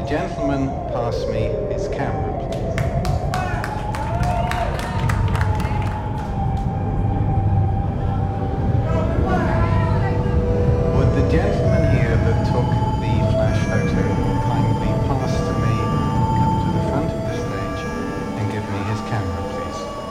gentleman pass me his camera, please? Would the gentleman here that took the flash photo kindly pass to me, come to the front of the stage, and give me his camera, please?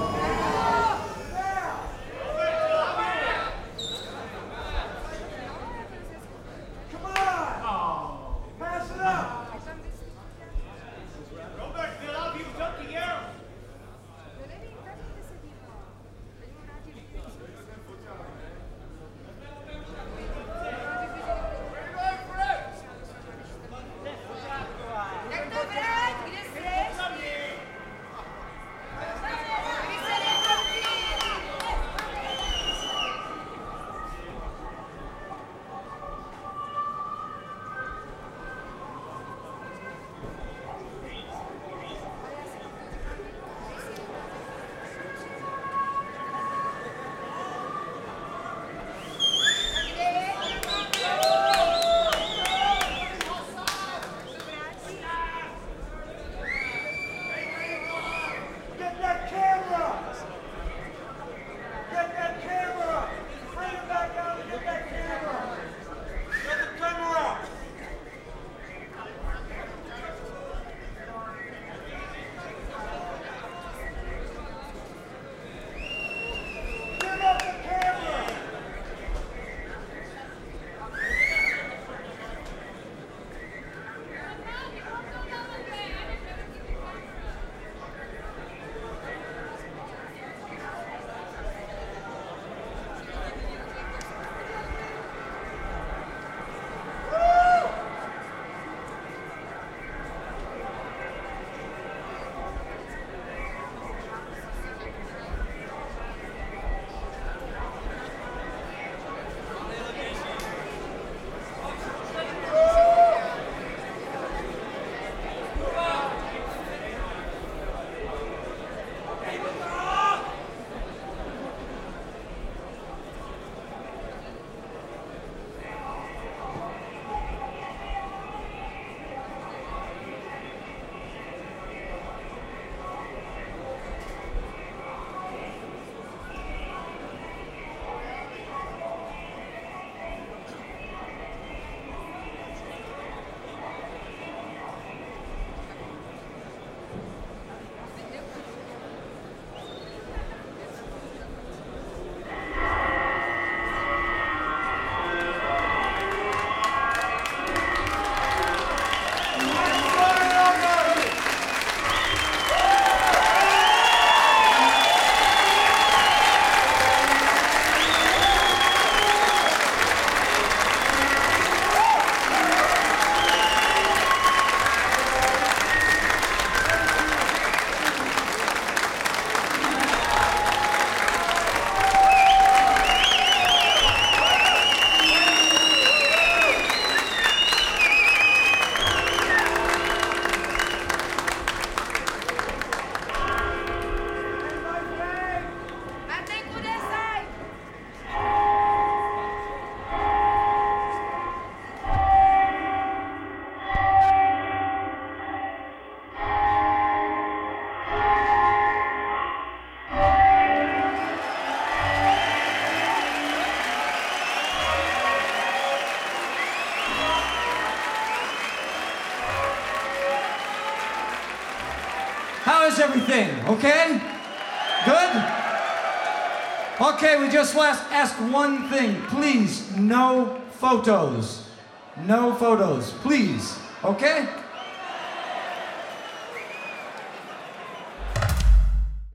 How is everything? Okay? Good? Okay, we just ask one thing. Please, no photos. No photos, please. Okay?